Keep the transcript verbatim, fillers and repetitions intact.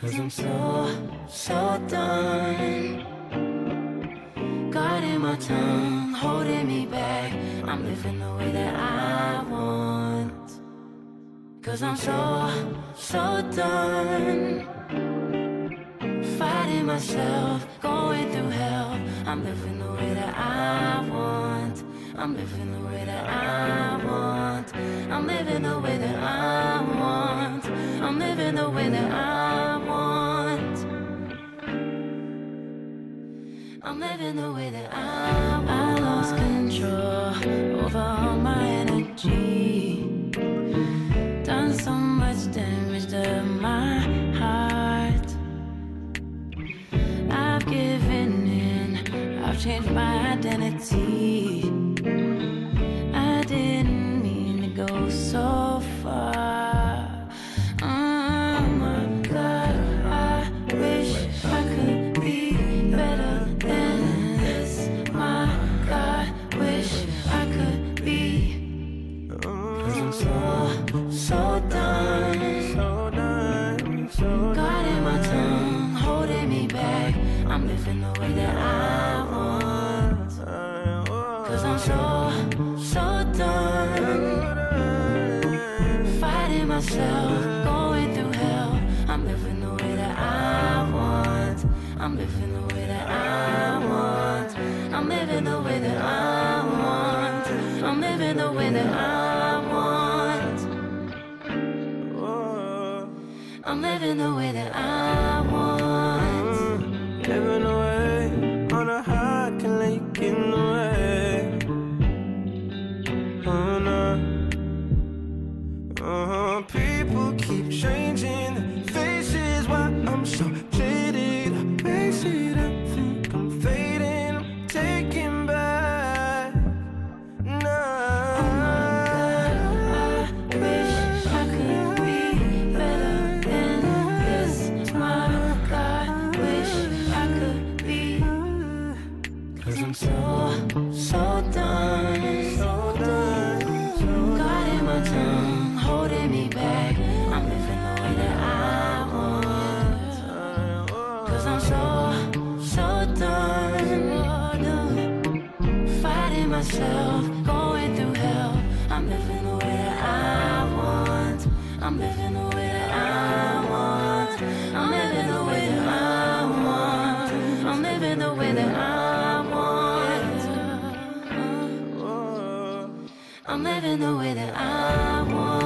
Cause I'm so, so done guarding my tongue, holding me back. I'm living the way that I want. Cause I'm so, so done fighting myself, going through hell. I'm living the way that I want. I'm living the way that I want. I'm living the way that I want. I'm living the way that I want. I'm living the way that I want. I lost control over all my energy. Done so much damage to my heart. I've given in, I've changed my identity. I didn't mean to go so far. Oh my God, I wish I could be better than this. My God, wish I could be. Cause I'm so, so done, so done, so guarding my tongue, holding me back. I'm living the way that I want. Cause I'm so, so done fighting myself, going through hell. I'm living the way that I want. I'm living the way that I want. I'm living the way that I want. I'm living the way that I want. I'm living the way that I want. Living away on a high, can let you get in the way. Oh no. Uh-huh. People keep changing their faces while I'm so jaded. I face it, I think I'm fading, I'm taking back. Nah. Oh my God, I wish I could be better than this. My God, wish I could be. Cause I'm so, so done, so done guarding my tongue, holding me back. I'm living the way that I want. Cause I'm so, so done fighting myself, going through hell. I'm living the way that I want. I'm living the way that I want. I'm living the way that I want. I'm living the way that I want. I'm living the way that I want.